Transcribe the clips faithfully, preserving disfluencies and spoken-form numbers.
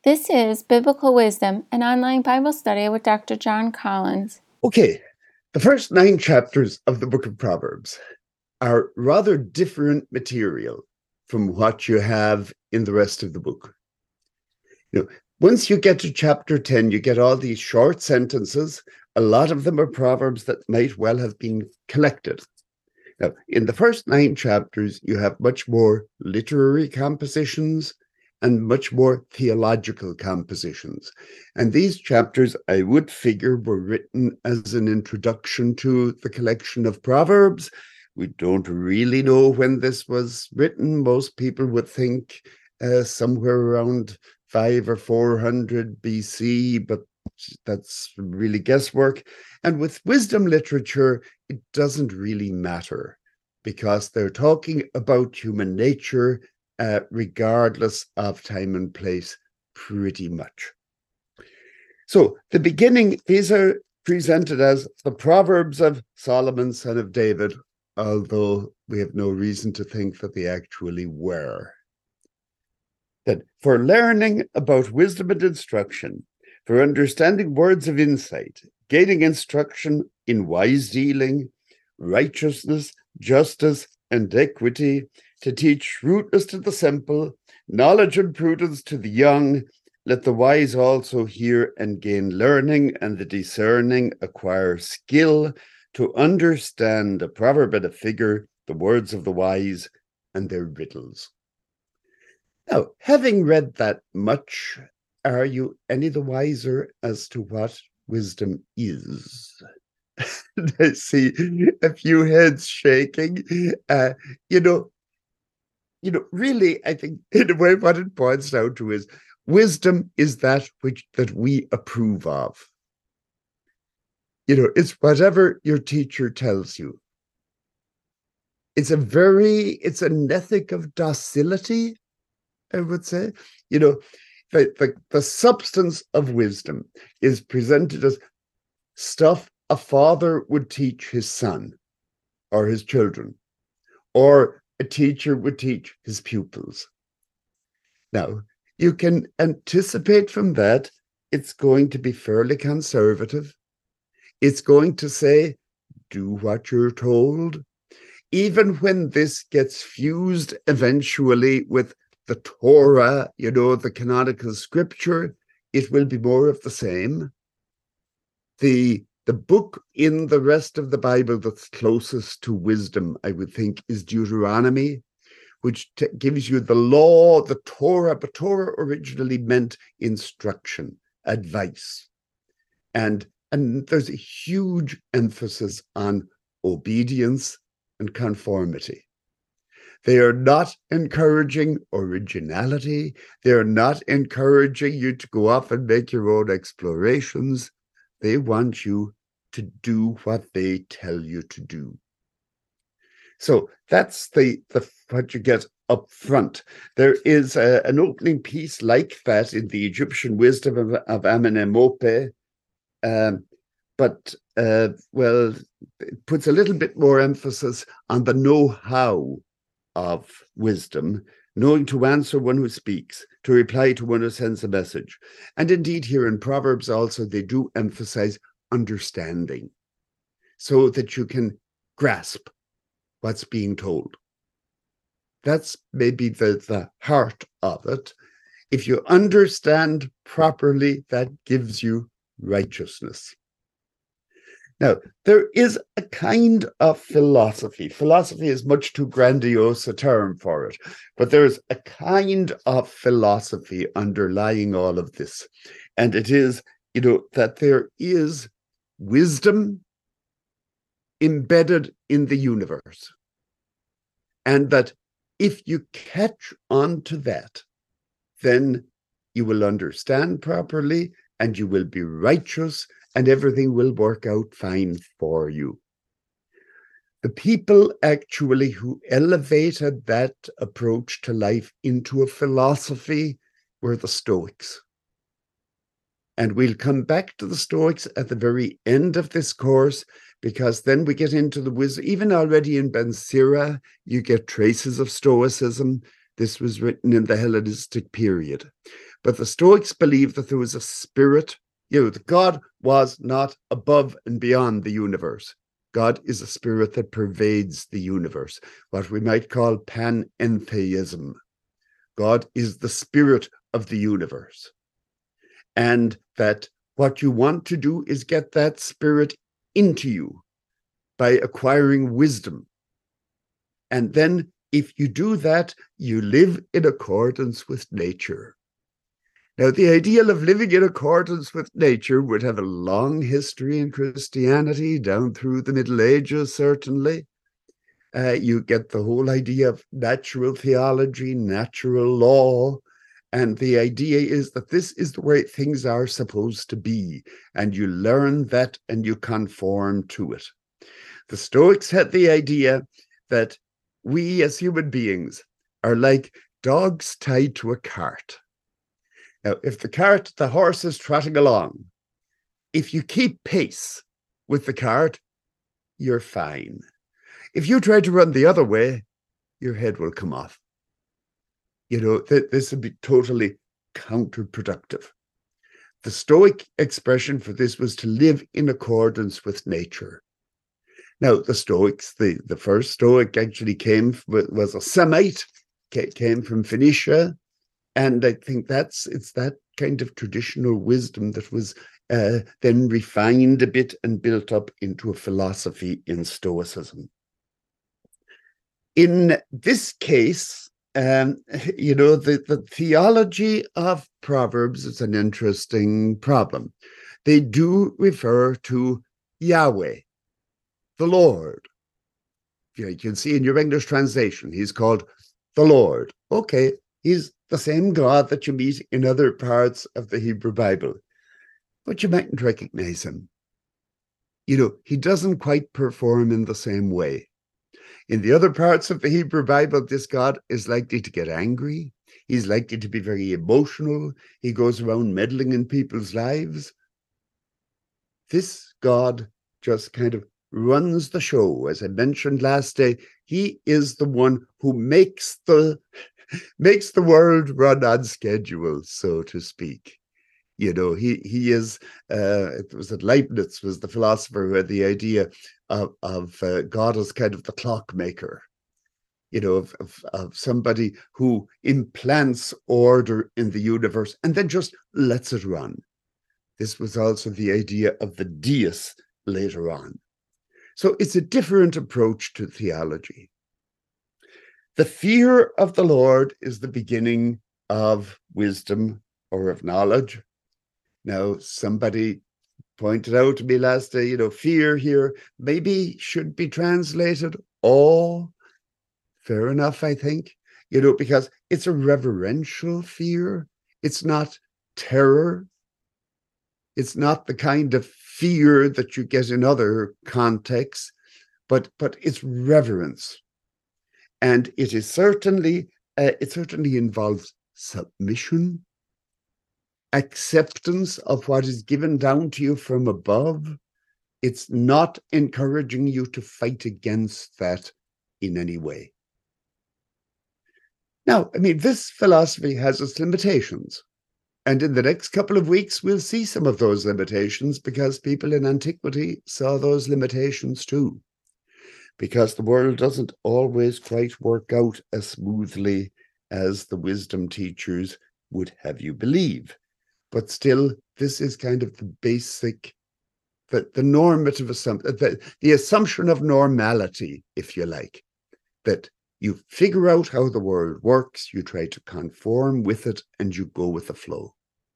This is Biblical Wisdom, an online Bible study with Doctor John Collins. Okay, the first nine chapters of the book of Proverbs are rather different material from what you have in the rest of the book. You know, once you get to chapter ten, you get all these short sentences. A lot of them are proverbs that might well have been collected. Now, in the first nine chapters, you have much more literary compositions and much more theological compositions. And these chapters, I would figure, were written as an introduction to the collection of Proverbs. We don't really know when this was written. Most people would think uh, somewhere around five or four hundred B C, but that's really guesswork. And with wisdom literature, it doesn't really matter because they're talking about human nature uh, regardless of time and place, pretty much. So the beginning, these are presented as the Proverbs of Solomon, son of David, although we have no reason to think that they actually were. That for learning about wisdom and instruction, for understanding words of insight, gaining instruction in wise dealing, righteousness, justice, and equity, to teach shrewdness to the simple, knowledge and prudence to the young, let the wise also hear and gain learning, and the discerning acquire skill to understand a proverb and a figure, the words of the wise and their riddles. Now, having read that much, are you any the wiser as to what wisdom is? I see a few heads shaking. Uh, you know, you know, really, I think in a way what it points down to is wisdom is that which that we approve of. You know, it's whatever your teacher tells you. It's a very, it's an ethic of docility, I would say. You know, the, the, the substance of wisdom is presented as stuff a father would teach his son or his children, or a teacher would teach his pupils. Now, you can anticipate from that it's going to be fairly conservative. It's going to say, do what you're told. Even when this gets fused eventually with the Torah, you know, the canonical scripture, it will be more of the same. The, the book in the rest of the Bible that's closest to wisdom, I would think, is Deuteronomy, which t- gives you the law, the Torah, but Torah originally meant instruction, advice. And, and there's a huge emphasis on obedience and conformity. They are not encouraging originality. They are not encouraging you to go off and make your own explorations. They want you to do what they tell you to do. So that's the, the what you get up front. There is a, an opening piece like that in the Egyptian wisdom of, of Amenemope, um, but, uh, well, it puts a little bit more emphasis on the know-how of wisdom, knowing to answer one who speaks, to reply to one who sends a message. And indeed, here in Proverbs also, they do emphasize understanding so that you can grasp what's being told. That's maybe the, the heart of it. If you understand properly, that gives you righteousness. Now, there is a kind of philosophy. Philosophy is much too grandiose a term for it, but there's a kind of philosophy underlying all of this. And it is, you know, that there is wisdom embedded in the universe. And that if you catch on to that, then you will understand properly and you will be righteous and everything will work out fine for you. The people actually who elevated that approach to life into a philosophy were the Stoics. And we'll come back to the Stoics at the very end of this course, because then we get into the wisdom. Even already in Ben Sira, you get traces of Stoicism. This was written in the Hellenistic period. But the Stoics believed that there was a spirit, you know, that God was not above and beyond the universe. God is a spirit that pervades the universe, what we might call panentheism. God is the spirit of the universe. And that what you want to do is get that spirit into you by acquiring wisdom. And then if you do that, you live in accordance with nature. Now, the ideal of living in accordance with nature would have a long history in Christianity, down through the Middle Ages, certainly. Uh, you get the whole idea of natural theology, natural law, and the idea is that this is the way things are supposed to be, and you learn that and you conform to it. The Stoics had the idea that we as human beings are like dogs tied to a cart. Now, if the cart, the horse is trotting along, if you keep pace with the cart, you're fine. If you try to run the other way, your head will come off. You know, th- this would be totally counterproductive. The Stoic expression for this was to live in accordance with nature. Now, the Stoics, the, the first Stoic actually came, was a Semite, came from Phoenicia. And I think that's, it's that kind of traditional wisdom that was uh, then refined a bit and built up into a philosophy in Stoicism. In this case, um, you know, the, the theology of Proverbs is an interesting problem. They do refer to Yahweh, the Lord. You can see in your English translation, he's called the Lord. Okay, he's the same God that you meet in other parts of the Hebrew Bible, but you mightn't recognize him. You know, he doesn't quite perform in the same way. In the other parts of the Hebrew Bible, this God is likely to get angry. He's likely to be very emotional. He goes around meddling in people's lives. This God just kind of runs the show. As I mentioned last day, he is the one who makes the makes the world run on schedule, so to speak. You know, he he is, uh, it was that Leibniz was the philosopher who had the idea of, of uh, God as kind of the clockmaker, you know, of, of, of somebody who implants order in the universe and then just lets it run. This was also the idea of the deus later on. So it's a different approach to theology. The fear of the Lord is the beginning of wisdom or of knowledge. Now, somebody pointed out to me last day, you know, fear here maybe should be translated awe. Fair enough, I think, you know, because it's a reverential fear. It's not terror. It's not the kind of fear that you get in other contexts, but but it's reverence. And it is certainly, uh, it certainly involves submission, acceptance of what is given down to you from above. It's not encouraging you to fight against that in any way. Now, I mean, this philosophy has its limitations. And in the next couple of weeks, we'll see some of those limitations because people in antiquity saw those limitations too. Because the world doesn't always quite work out as smoothly as the wisdom teachers would have you believe. But still, this is kind of the basic, the, the normative assumption, the, the assumption of normality, if you like, that you figure out how the world works, you try to conform with it, and you go with the flow.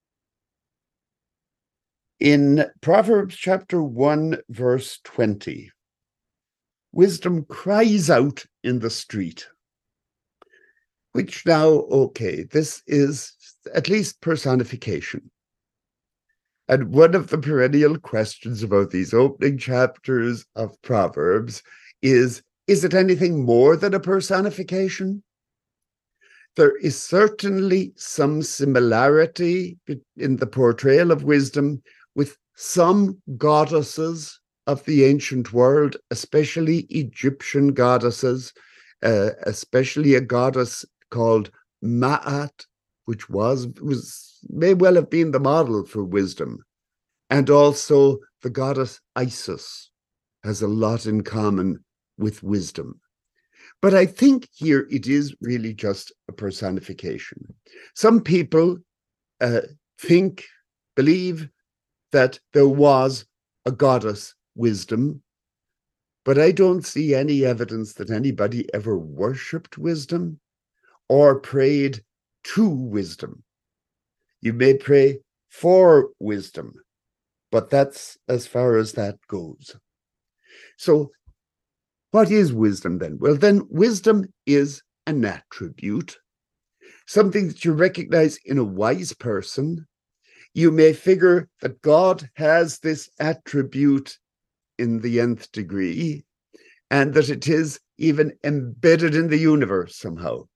In Proverbs chapter one, verse twenty, wisdom cries out in the street, which now, okay, this is at least personification. And one of the perennial questions about these opening chapters of Proverbs is, is it anything more than a personification? There is certainly some similarity in the portrayal of wisdom with some goddesses of the ancient world, especially Egyptian goddesses, uh, especially a goddess called Ma'at, which was, was may well have been the model for wisdom. And also the goddess Isis has a lot in common with wisdom. But I think here it is really just a personification. Some people uh, think, believe that there was a goddess wisdom, but I don't see any evidence that anybody ever worshipped wisdom or prayed to wisdom. You may pray for wisdom, but that's as far as that goes. So what is wisdom then? Well, then wisdom is an attribute, something that you recognize in a wise person. You may figure that God has this attribute in the nth degree, and that it is even embedded in the universe somehow.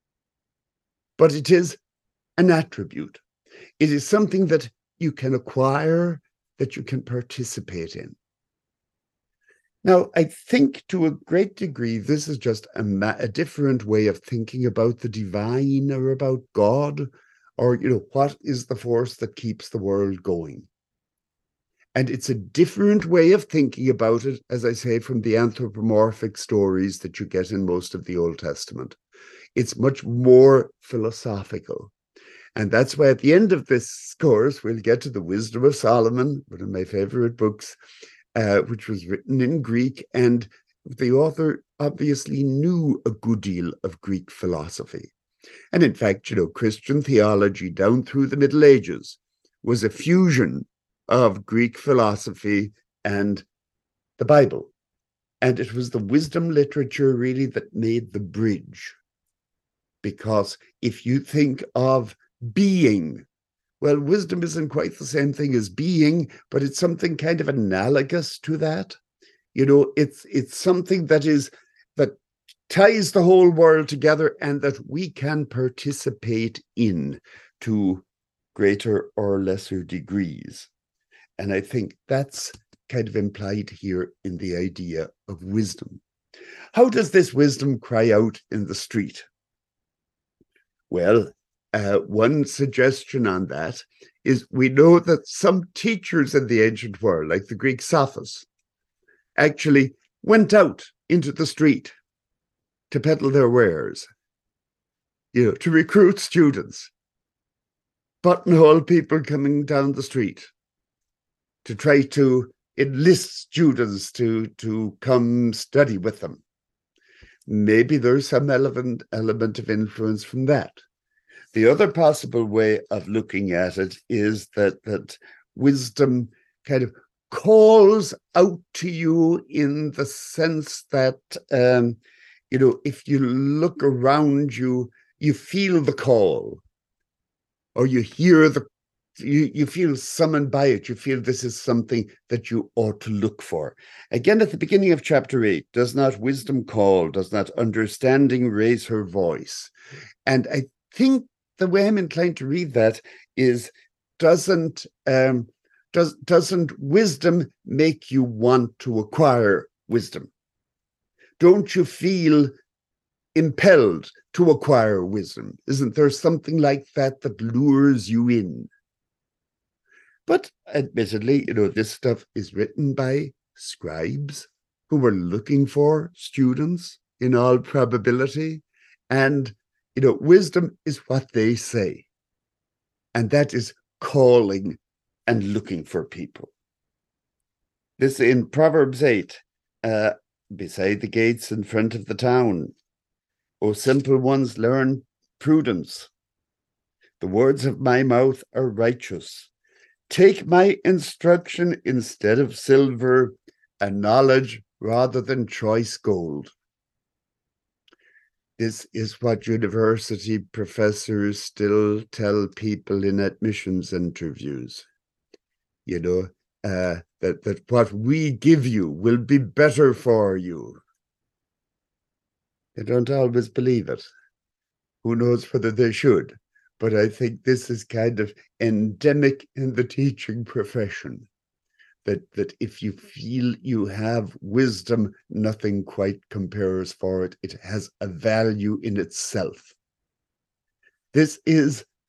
But it is an attribute. It is something that you can acquire, that you can participate in. Now, I think to a great degree, this is just a, a different way of thinking about the divine or about God, or, you know, what is the force that keeps the world going? And it's a different way of thinking about it, as I say, from the anthropomorphic stories that you get in most of the Old Testament. It's much more philosophical. And that's why at the end of this course, we'll get to the Wisdom of Solomon, one of my favorite books, uh, which was written in Greek. And the author obviously knew a good deal of Greek philosophy. And in fact, you know, Christian theology down through the Middle Ages was a fusion of Greek philosophy and the Bible. And it was the wisdom literature really that made the bridge. Because if you think of being, well, wisdom isn't quite the same thing as being, but it's something kind of analogous to that. You know, it's it's something that is that ties the whole world together and that we can participate in to greater or lesser degrees. And I think that's kind of implied here in the idea of wisdom. How does this wisdom cry out in the street? Well, uh, one suggestion on that is we know that some teachers in the ancient world, like the Greek sophists, actually went out into the street to peddle their wares, you know, to recruit students, buttonhole people coming down the street, to try to enlist students to, to come study with them. Maybe there's some element, element of influence from that. The other possible way of looking at it is that, that wisdom kind of calls out to you in the sense that, um, you know, if you look around you, you feel the call, or you hear the You, you feel summoned by it. You feel this is something that you ought to look for. Again, at the beginning of chapter eight, does not wisdom call? Does not understanding raise her voice? And I think the way I'm inclined to read that is, doesn't, um, does, doesn't wisdom make you want to acquire wisdom? Don't you feel impelled to acquire wisdom? Isn't there something like that that lures you in? But admittedly, you know, this stuff is written by scribes who were looking for students in all probability. And, you know, wisdom is what they say. And that is calling and looking for people. This in Proverbs eight, uh, beside the gates in front of the town. O simple ones, learn prudence. The words of my mouth are righteous. Take my instruction instead of silver, and knowledge rather than choice gold. This is what university professors still tell people in admissions interviews. You know, uh, that, that what we give you will be better for you. They don't always believe it. Who knows whether they should? But I think this is kind of endemic in the teaching profession, that, that if you feel you have wisdom, nothing quite compares for it. It has a value in itself. This is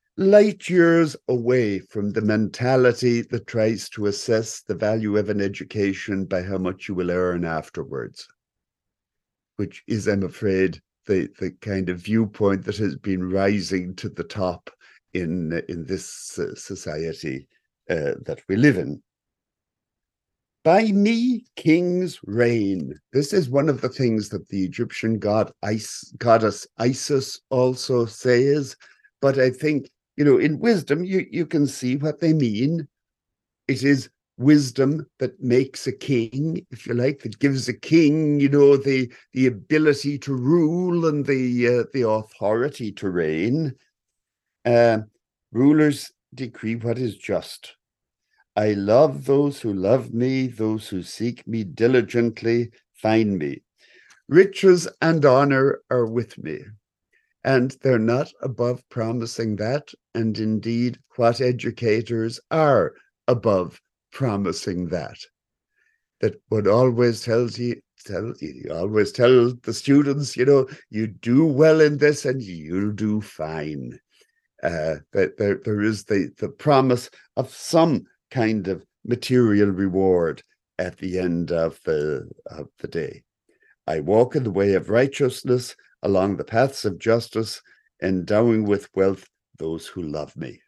light years away from the mentality that tries to assess the value of an education by how much you will earn afterwards, which is, I'm afraid, the, the kind of viewpoint that has been rising to the top in, in this uh, society uh, that we live in. By me, kings reign. This is one of the things that the Egyptian god Is, goddess Isis also says. But I think, you know, in wisdom, you, you can see what they mean. It is wisdom that makes a king, if you like, that gives a king, you know, the, the ability to rule and the, uh, the authority to reign. Uh, rulers decree what is just. I love those who love me, those who seek me diligently find me. Riches and honor are with me, and they're not above promising that. And indeed, what educators are above promising that. That one always tells you, tell, you always tell the students, you know, you do well in this and you'll do fine. Uh, that there, there is the, the promise of some kind of material reward at the end of the, of the day. I walk in the way of righteousness, along the paths of justice, endowing with wealth those who love me.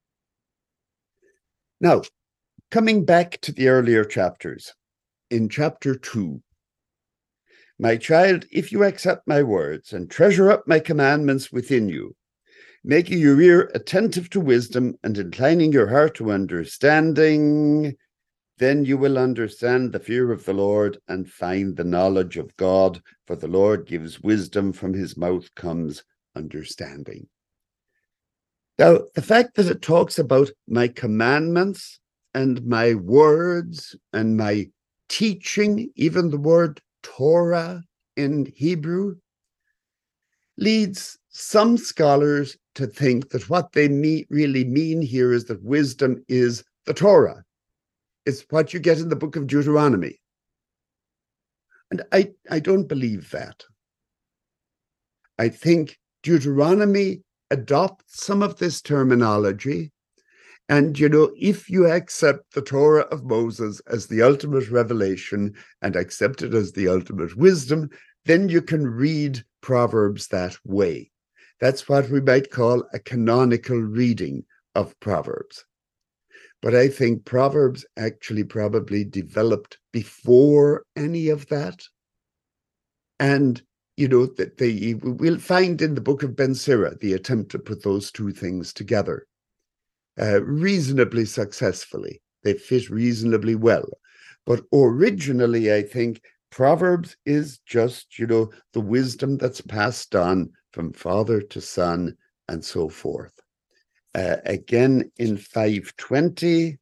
Now, coming back to the earlier chapters, in chapter two, my child, if you accept my words and treasure up my commandments within you, making your ear attentive to wisdom and inclining your heart to understanding, then you will understand the fear of the Lord and find the knowledge of God, for the Lord gives wisdom, from his mouth comes understanding. Now, the fact that it talks about my commandments and my words and my teaching, even the word Torah in Hebrew, leads some scholars to think that what they mean, really mean here is that wisdom is the Torah. It's what you get in the book of Deuteronomy. And I, I don't believe that. I think Deuteronomy adopts some of this terminology. And, you know, if you accept the Torah of Moses as the ultimate revelation and accept it as the ultimate wisdom, then you can read Proverbs that way. That's what we might call a canonical reading of Proverbs. But I think Proverbs actually probably developed before any of that. And, you know, that they we'll find in the book of Ben Sira the attempt to put those two things together uh, reasonably successfully. They fit reasonably well. But originally, I think Proverbs is just, you know, the wisdom that's passed on from father to son and so forth. Uh, again, in five twenty,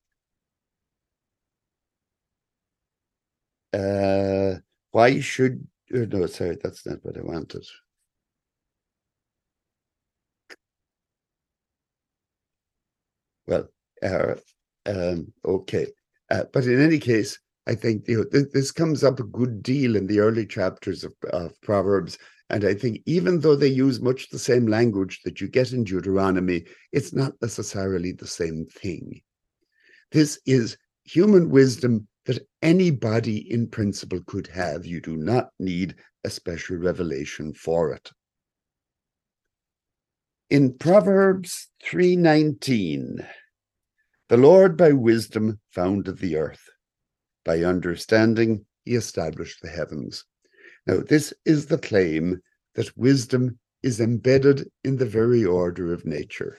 uh, why should, oh, no, sorry, that's not what I wanted. Well, uh, um, okay. Uh, but in any case, I think, you know, th this comes up a good deal in the early chapters of, of Proverbs. And I think even though they use much the same language that you get in Deuteronomy, it's not necessarily the same thing. This is human wisdom that anybody in principle could have. You do not need a special revelation for it. In Proverbs three nineteen, the Lord by wisdom founded the earth. By understanding, he established the heavens. Now, this is the claim that wisdom is embedded in the very order of nature.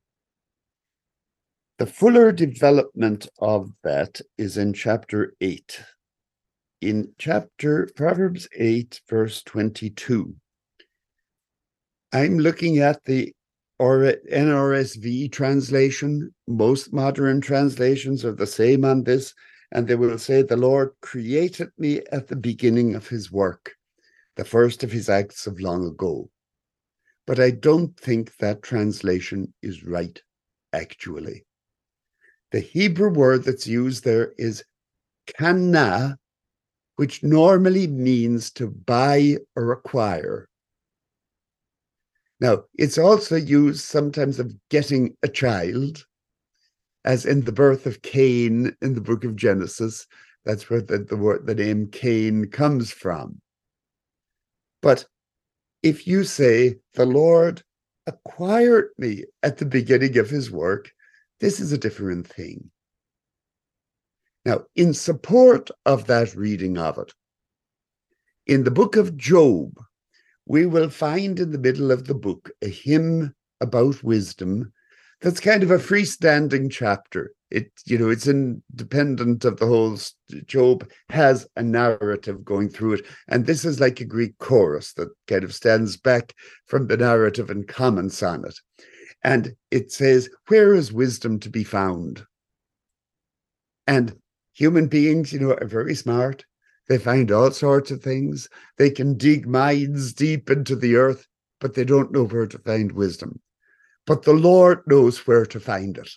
The fuller development of that is in chapter eight. In chapter Proverbs eight, verse twenty-two, I'm looking at the N R S V translation. Most modern translations are the same on this, and they will say, the Lord created me at the beginning of his work, the first of his acts of long ago. But I don't think that translation is right, actually. The Hebrew word that's used there is kana, which normally means to buy or acquire. Now, it's also used sometimes of getting a child, as in the birth of Cain in the book of Genesis. That's where the, the word, the name Cain comes from. But if you say, the Lord acquired me at the beginning of his work, this is a different thing. Now, in support of that reading of it, in the book of Job, we will find in the middle of the book a hymn about wisdom that's kind of a freestanding chapter. It, you know, it's independent of the whole. Job has a narrative going through it, and this is like a Greek chorus that kind of stands back from the narrative and comments on it. And it says, where is wisdom to be found? And human beings, you know, are very smart. They find all sorts of things. They can dig mines deep into the earth, but they don't know where to find wisdom. But the Lord knows where to find it.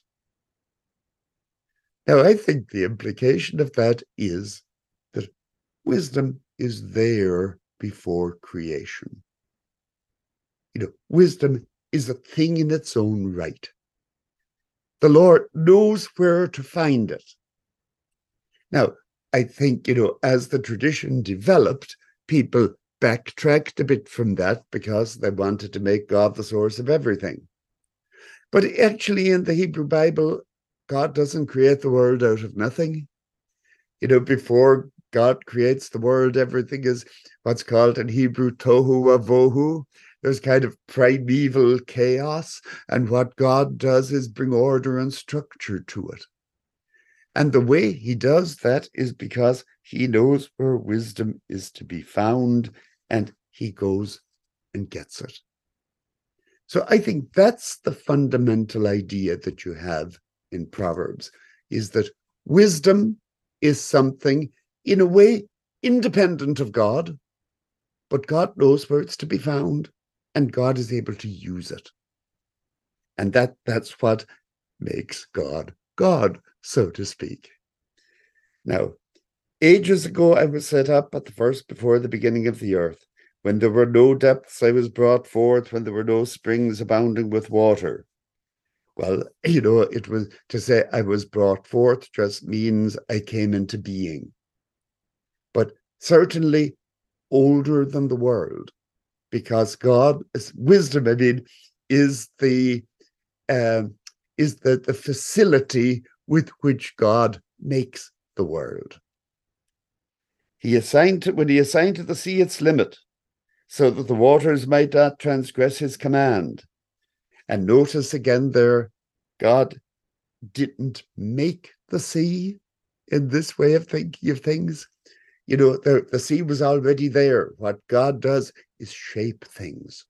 Now, I think the implication of that is that wisdom is there before creation. You know, wisdom is a thing in its own right. The Lord knows where to find it. Now, I think, you know, as the tradition developed, people backtracked a bit from that because they wanted to make God the source of everything. But actually, in the Hebrew Bible, God doesn't create the world out of nothing. You know, before God creates the world, everything is what's called in Hebrew tohu vavohu. There's kind of primeval chaos, and what God does is bring order and structure to it. And the way he does that is because he knows where wisdom is to be found, and he goes and gets it. So I think that's the fundamental idea that you have in Proverbs, is that wisdom is something, in a way, independent of God, but God knows where it's to be found, and God is able to use it. And that, that's what makes God God, so to speak. Now, ages ago, I was set up at the first before the beginning of the earth. When there were no depths, I was brought forth. When there were no springs abounding with water. Well, you know, it was to say I was brought forth just means I came into being. But certainly older than the world, because God, wisdom, I mean, is the uh, is the, the facility with which God makes the world. He assigned to, when he assigned to the sea its limit, so that the waters might not transgress his command. And notice again there, God didn't make the sea in this way of thinking of things. You know, the, the sea was already there. What God does is shape things.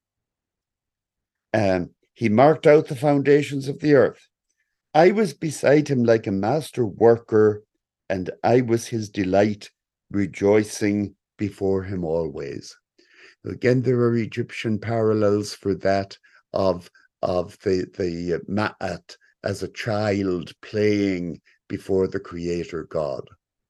And he marked out the foundations of the earth. I was beside him like a master worker, and I was his delight, rejoicing before him always. Again, there are Egyptian parallels for that of, of the, the ma'at as a child playing before the creator God.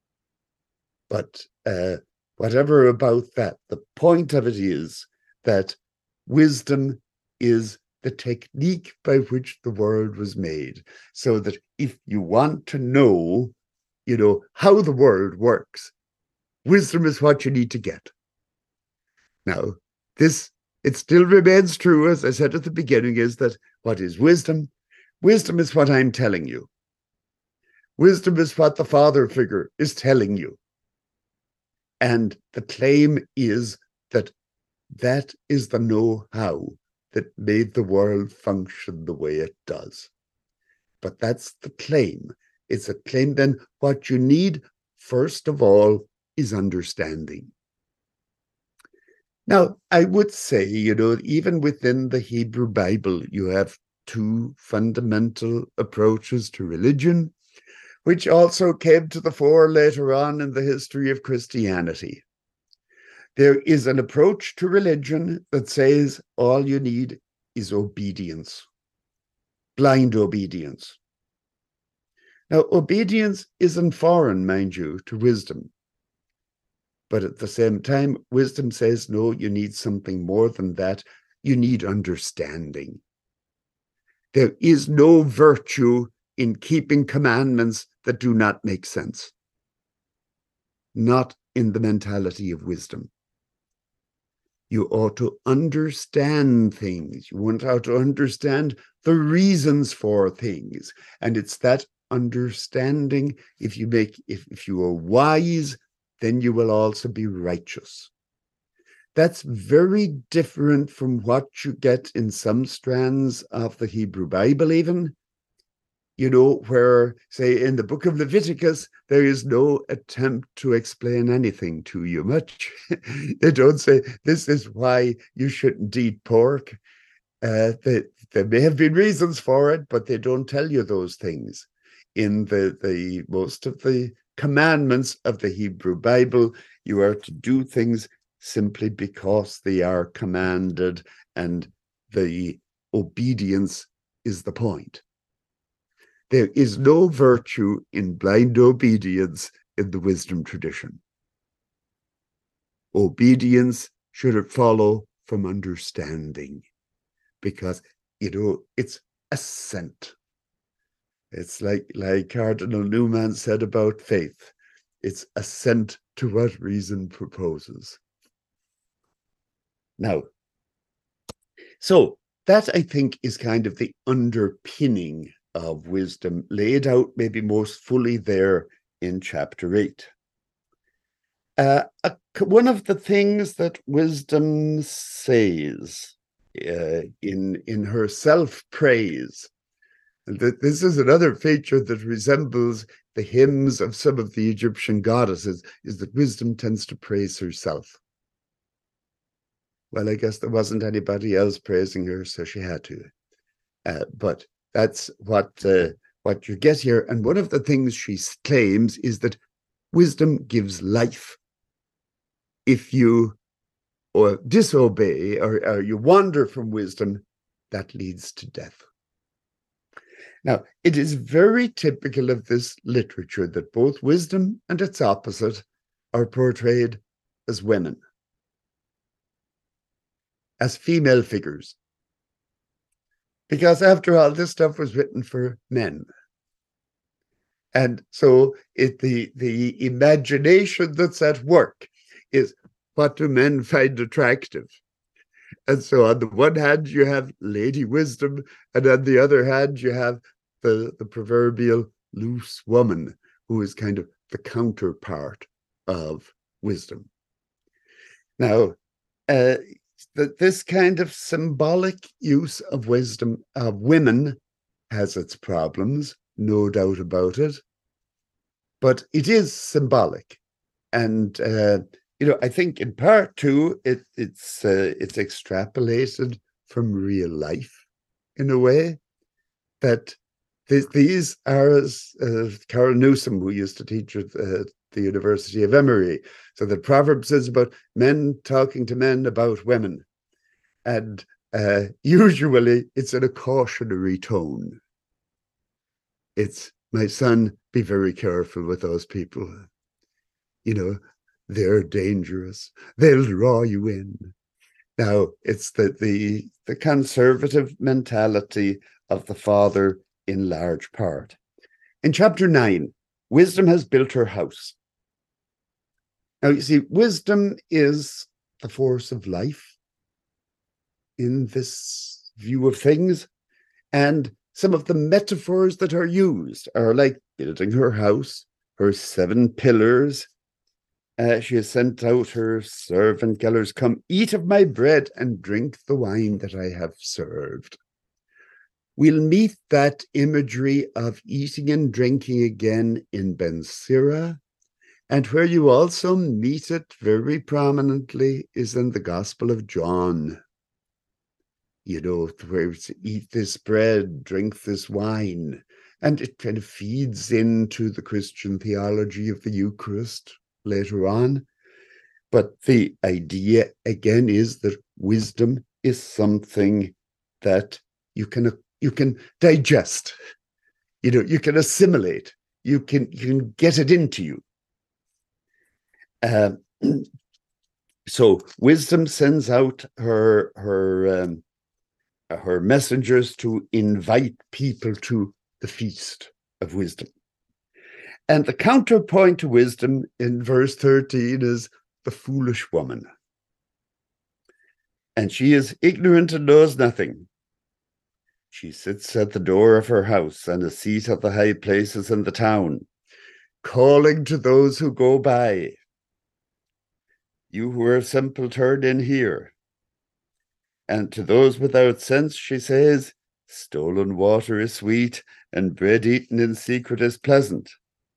But uh, whatever about that, the point of it is that wisdom is the technique by which the world was made, so that if you want to know, you know, how the world works, wisdom is what you need to get. Now, this, it still remains true, as I said at the beginning, is that what is wisdom? Wisdom is what I'm telling you. Wisdom is what the father figure is telling you. And the claim is that that is the know-how that made the world function the way it does. But that's the claim. It's a claim. Then what you need, first of all, is understanding. Now, I would say, you know, even within the Hebrew Bible, you have two fundamental approaches to religion, which also came to the fore later on in the history of Christianity. There is an approach to religion that says all you need is obedience, blind obedience. Now, obedience isn't foreign, mind you, to wisdom. But at the same time, wisdom says, no, you need something more than that. you need understanding. There is no virtue in keeping commandments that do not make sense. Not in the mentality of wisdom. You ought to understand things. You want to understand the reasons for things. And it's that understanding, if you make, if, if you are wise, then you will also be righteous. That's very different from what you get in some strands of the Hebrew Bible even. You know, where, say, in the book of Leviticus, there is no attempt to explain anything to you much. They don't say, this is why you shouldn't eat pork. Uh, they, there may have been reasons for it, but they don't tell you those things. In the, the most of the commandments of the Hebrew Bible, you are to do things simply because they are commanded, and the obedience is the point. There is no virtue in blind obedience in the wisdom tradition. Obedience should follow from understanding, because, you know, it's assent. It's like, like Cardinal Newman said about faith. It's assent to what reason proposes. Now, so that, I think, is kind of the underpinning of wisdom, laid out maybe most fully there in chapter eight. Uh, a, one of the things that wisdom says uh, in, in her self-praise, and that this is another feature that resembles the hymns of some of the Egyptian goddesses, is that wisdom tends to praise herself. Well, I guess there wasn't anybody else praising her, so she had to. Uh, but that's what uh, what you get here. And one of the things she claims is that wisdom gives life. If you or disobey or, or you wander from wisdom, that leads to death. Now, it is very typical of this literature that both wisdom and its opposite are portrayed as women, as female figures. Because after all, this stuff was written for men. And so it, the, the imagination that's at work is, what do men find attractive? And so on the one hand, you have Lady Wisdom, and on the other hand, you have the, the proverbial loose woman, who is kind of the counterpart of wisdom. Now, uh, that this kind of symbolic use of wisdom of women has its problems, no doubt about it, but it is symbolic. And, uh, you know, I think in part too, it, it's, uh, it's extrapolated from real life in a way, that th these are, as uh, Carol Newsom, who used to teach at uh, the University of Emory, so the Proverbs is about men talking to men about women. And uh, usually it's in a cautionary tone. It's, my son, be very careful with those people. You know, they're dangerous. They'll draw you in. Now, it's the, the, the conservative mentality of the father in large part. In chapter nine, wisdom has built her house. Now, you see, wisdom is the force of life in this view of things. And some of the metaphors that are used are like building her house, her seven pillars. Uh, she has sent out her servant girls, come eat of my bread and drink the wine that I have served. We'll meet that imagery of eating and drinking again in Ben Sira, and where you also meet it very prominently is in the Gospel of John. You know, where it's eat this bread, drink this wine, and it kind of feeds into the Christian theology of the Eucharist later on. But the idea, again, is that wisdom is something that you can you can digest, you know, you can assimilate, you can you can get it into you. Uh, So wisdom sends out her her um, her messengers to invite people to the feast of wisdom. And the counterpoint to wisdom in verse thirteen is the foolish woman. And she is ignorant and knows nothing. She sits at the door of her house and a seat at the high places in the town, calling to those who go by. You who are simple, turn in here. And to those without sense, she says, stolen water is sweet and bread eaten in secret is pleasant.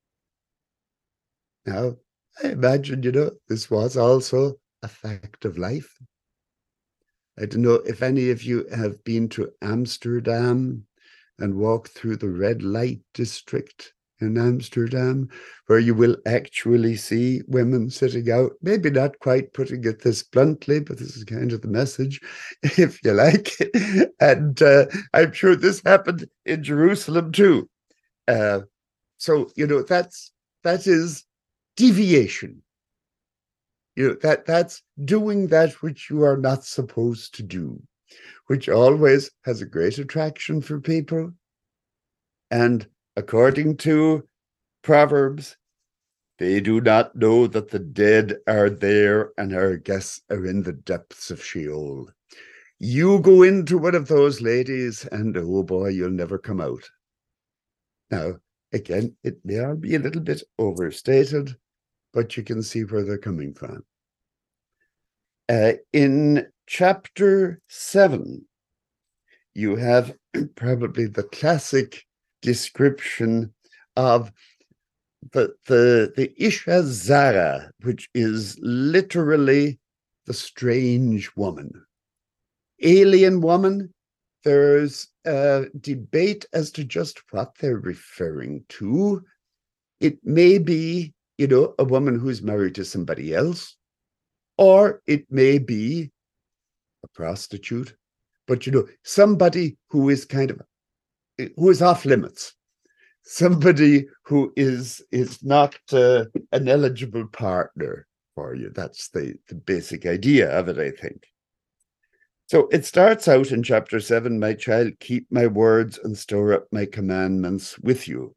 Now, I imagine, you know, this was also a fact of life. I don't know if any of you have been to Amsterdam and walked through the red light district in Amsterdam, where you will actually see women sitting out, maybe not quite putting it this bluntly, but this is kind of the message, if you like. And uh, I'm sure this happened in Jerusalem too. Uh, so, you know, that's that is deviation. You know, that that's doing that which you are not supposed to do, which always has a great attraction for people. And according to Proverbs, they do not know that the dead are there and our guests are in the depths of Sheol. You go into one of those ladies and, oh boy, you'll never come out. Now, again, it may all be a little bit overstated, but you can see where they're coming from. Uh, in chapter seven, you have probably the classic description of the, the, the Isha Zara, which is literally the strange woman. Alien woman, there's a debate as to just what they're referring to. It may be, you know, a woman who's married to somebody else, or it may be a prostitute, but, you know, somebody who is kind of, who is off limits, somebody who is, is not uh, an eligible partner for you. That's the, the basic idea of it, I think. So it starts out in chapter seven, my child, keep my words and store up my commandments with you.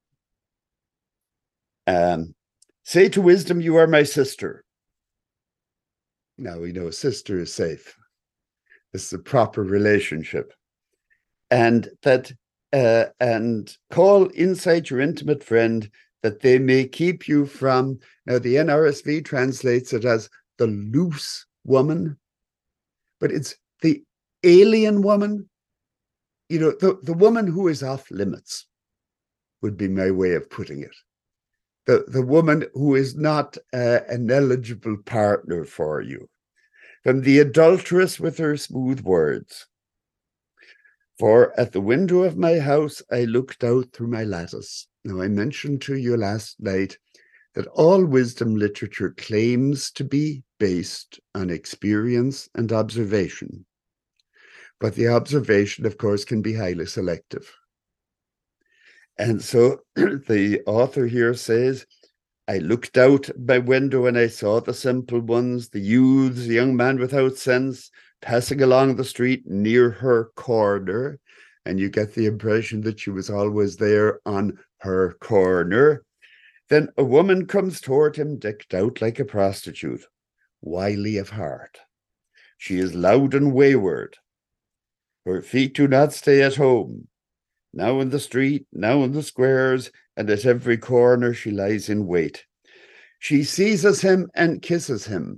Um, say to wisdom, you are my sister. Now we know a sister is safe. This is a proper relationship. And that, uh, and call inside your intimate friend that they may keep you from, now the N R S V translates it as the loose woman, but it's the alien woman, you know, the, the woman who is off limits would be my way of putting it. The, the woman who is not uh, an eligible partner for you. From the adulteress with her smooth words. For at the window of my house, I looked out through my lattice. Now, I mentioned to you last night that all wisdom literature claims to be based on experience and observation. But the observation, of course, can be highly selective. And so the author here says, I looked out my window and I saw the simple ones, the youths, the young man without sense, passing along the street near her corner. And you get the impression that she was always there on her corner. Then a woman comes toward him, decked out like a prostitute, wily of heart. She is loud and wayward. Her feet do not stay at home. Now in the street, now in the squares, and at every corner she lies in wait. She seizes him and kisses him.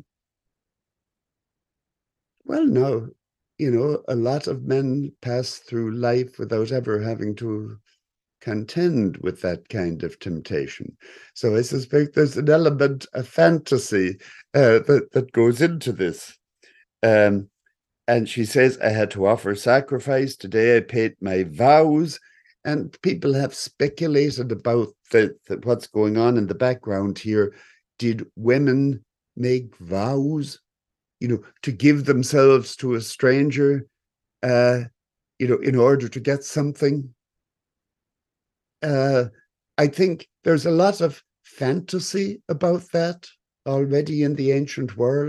Well, no, you know, a lot of men pass through life without ever having to contend with that kind of temptation. So I suspect there's an element of fantasy uh, that, that goes into this. Um, and she says, I had to offer sacrifice. Today I paid my vows. And people have speculated about the, the, what's going on in the background here. Did women make vows, you know, to give themselves to a stranger, uh, you know, in order to get something? Uh, I think there's a lot of fantasy about that already in the ancient world.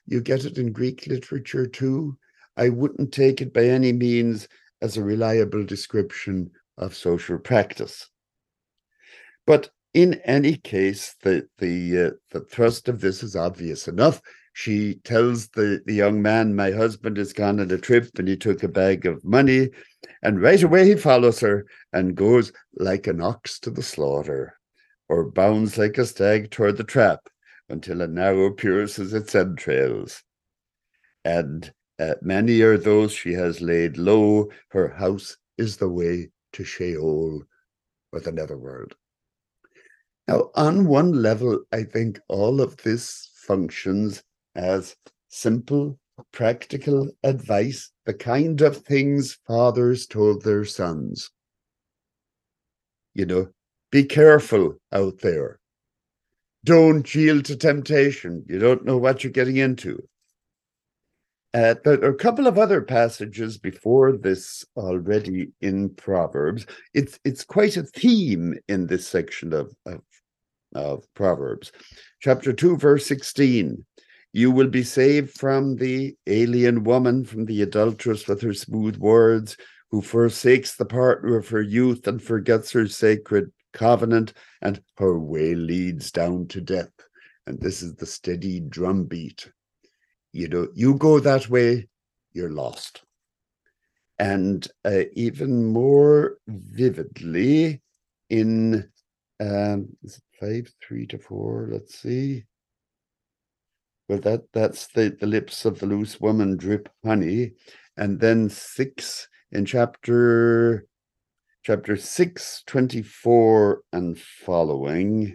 You get it in Greek literature too. I wouldn't take it by any means as a reliable description of social practice. But in any case, the the uh, the thrust of this is obvious enough. She tells the, the young man, my husband has gone on a trip and he took a bag of money, and right away he follows her and goes like an ox to the slaughter, or bounds like a stag toward the trap, until a narrow pierces its entrails. And uh, many are those she has laid low. Her house is the way to Sheol, or the netherworld. Now, on one level, I think all of this functions as simple, practical advice, the kind of things fathers told their sons. You know, be careful out there. Don't yield to temptation. You don't know what you're getting into. Uh, there are a couple of other passages before this already in Proverbs. It's it's quite a theme in this section of, of, of Proverbs. Chapter two, verse sixteen. You will be saved from the alien woman, from the adulteress with her smooth words, who forsakes the partner of her youth and forgets her sacred covenant, and her way leads down to death. And this is the steady drumbeat. You know, you go that way, you're lost. And uh, even more vividly in um, is it five, three to four, let's see. Well, that, that's the, the lips of the loose woman drip honey. And then six in chapter chapter six, twenty-four and following.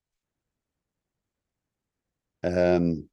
Um,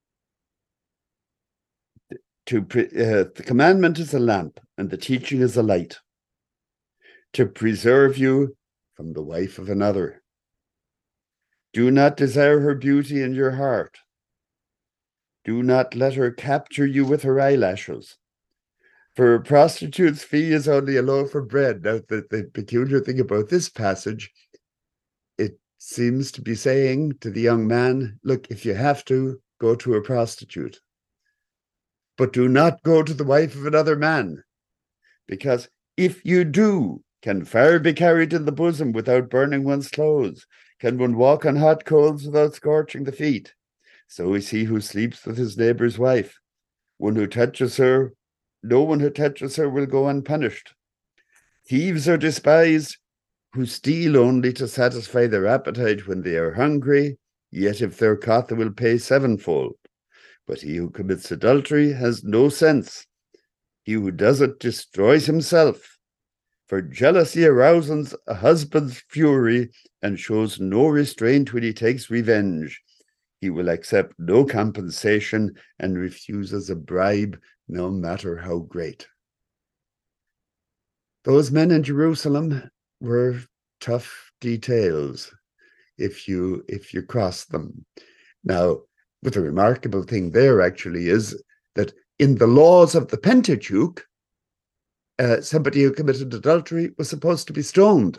to pre, uh, the commandment is a lamp, and the teaching is a light, to preserve you from the wife of another. Do not desire her beauty in your heart. Do not let her capture you with her eyelashes. For a prostitute's fee is only a loaf of bread. Now, the, the peculiar thing about this passage, it seems to be saying to the young man, look, if you have to, go to a prostitute. But do not go to the wife of another man, because if you do, can fire be carried in the bosom without burning one's clothes? Can one walk on hot coals without scorching the feet? So is he who sleeps with his neighbor's wife. One who touches her, no one who touches her will go unpunished. Thieves are despised who steal only to satisfy their appetite when they are hungry, yet if they're caught, they will pay sevenfold. But he who commits adultery has no sense. He who does it destroys himself. For jealousy arouses a husband's fury and shows no restraint when he takes revenge. He will accept no compensation and refuses a bribe, no matter how great. Those men in Jerusalem were tough details if you if you cross them. Now, but the remarkable thing there actually is that in the laws of the Pentateuch, uh, somebody who committed adultery was supposed to be stoned.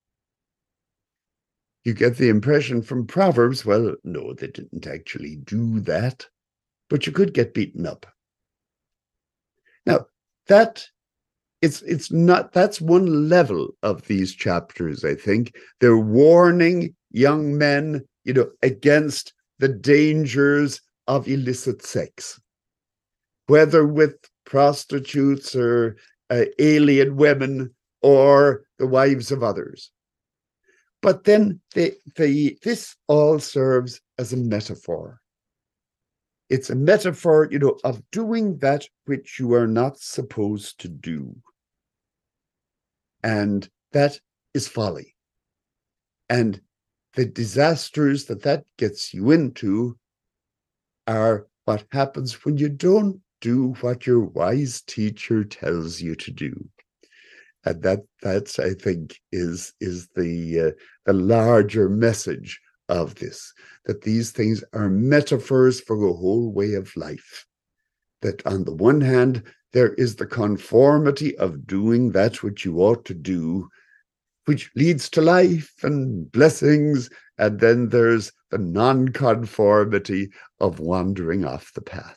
You get the impression from Proverbs, well, no, they didn't actually do that, but you could get beaten up. Now, that it's it's not that's one level of these chapters, I think. They're warning young men, you know, against the dangers of illicit sex, whether with prostitutes or uh, alien women or the wives of others. But then they, they, this all serves as a metaphor. It's a metaphor, you know, of doing that which you are not supposed to do. And that is folly. And the disasters that that gets you into are what happens when you don't do what your wise teacher tells you to do. And that that's I think is is the uh, the larger message of this, that these things are metaphors for a whole way of life. That on the one hand, there is the conformity of doing that which you ought to do, which leads to life and blessings And then there's the nonconformity of wandering off the path.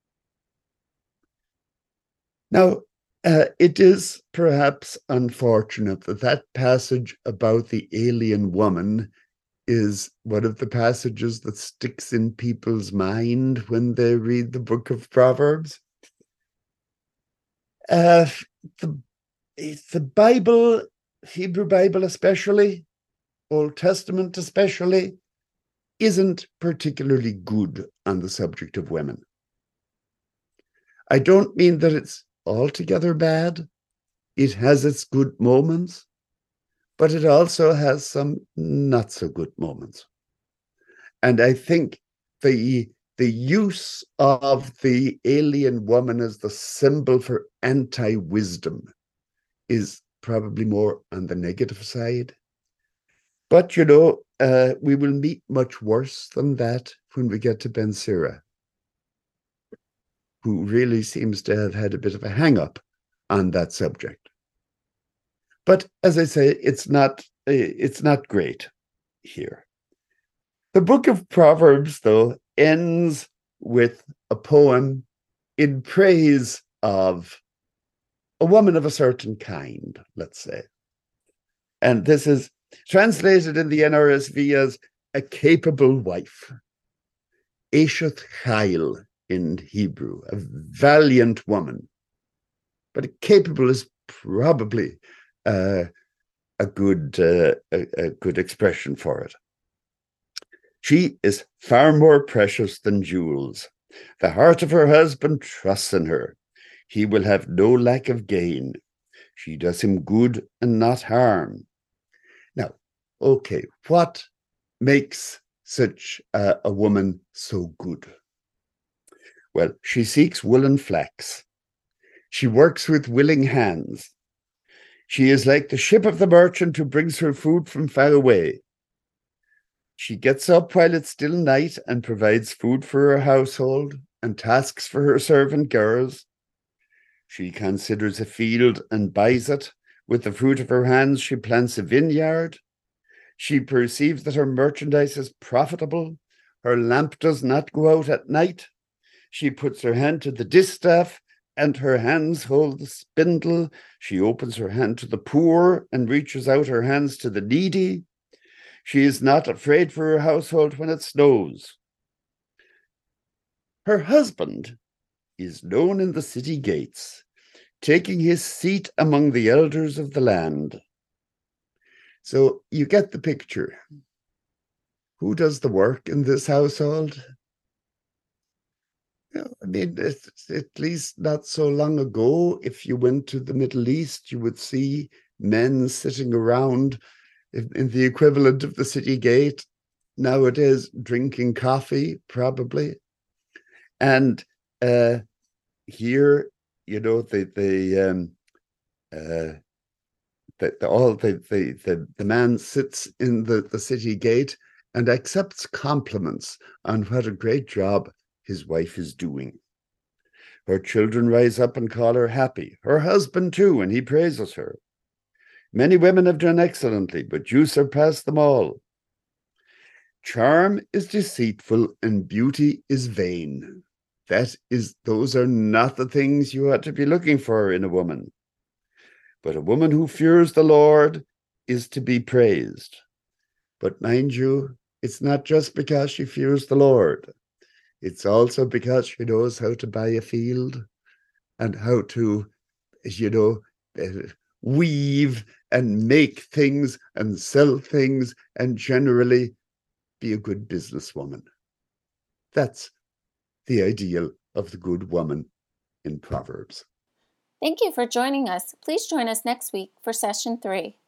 Now, uh, it is perhaps unfortunate that that passage about the alien woman is one of the passages that sticks in people's mind when they read the book of Proverbs. Uh, the, the Bible, Hebrew Bible especially, Old Testament especially, isn't particularly good on the subject of women. I don't mean that it's altogether bad. It has its good moments, but it also has some not so good moments. And I think the, the use of the alien woman as the symbol for anti-wisdom is probably more on the negative side. But, you know, uh, we will meet much worse than that when we get to Ben Sira, who really seems to have had a bit of a hang-up on that subject. But as I say, it's not, it's not great here. The book of Proverbs, though, ends with a poem in praise of a woman of a certain kind, let's say. And this is translated in the N R S V as a capable wife. Eshet Chayil in Hebrew, a valiant woman. But capable is probably uh, a good uh, a, a good expression for it. She is far more precious than jewels. The heart of her husband trusts in her. He will have no lack of gain. She does him good and not harm. Now, okay, what makes such uh, a woman so good? Well, she seeks wool and flax. She works with willing hands. She is like the ship of the merchant who brings her food from far away. She gets up while it's still night and provides food for her household and tasks for her servant girls. She considers a field and buys it. With the fruit of her hands, she plants a vineyard. She perceives that her merchandise is profitable. Her lamp does not go out at night. She puts her hand to the distaff, and her hands hold the spindle. She opens her hand to the poor and reaches out her hands to the needy. She is not afraid for her household when it snows. Her husband is known in the city gates, taking his seat among the elders of the land. So you get the picture. Who does the work in this household? You know, I mean, it's, at least not so long ago, if you went to the Middle East, you would see men sitting around in, in the equivalent of the city gate, nowadays drinking coffee, probably. And uh, here, you know, the the um, uh, the, the all the, the the the man sits in the the city gate and accepts compliments on what a great job his wife is doing. Her children rise up and call her happy. Her husband too, and he praises her. Many women have done excellently, but you surpass them all. Charm is deceitful and beauty is vain. That is, those are not the things you ought to be looking for in a woman. But a woman who fears the Lord is to be praised. But mind you, it's not just because she fears the Lord. It's also because she knows how to buy a field and how to, you know, weave and make things and sell things and generally be a good businesswoman. That's the ideal of the good woman in Proverbs. Thank you for joining us. Please join us next week for session three.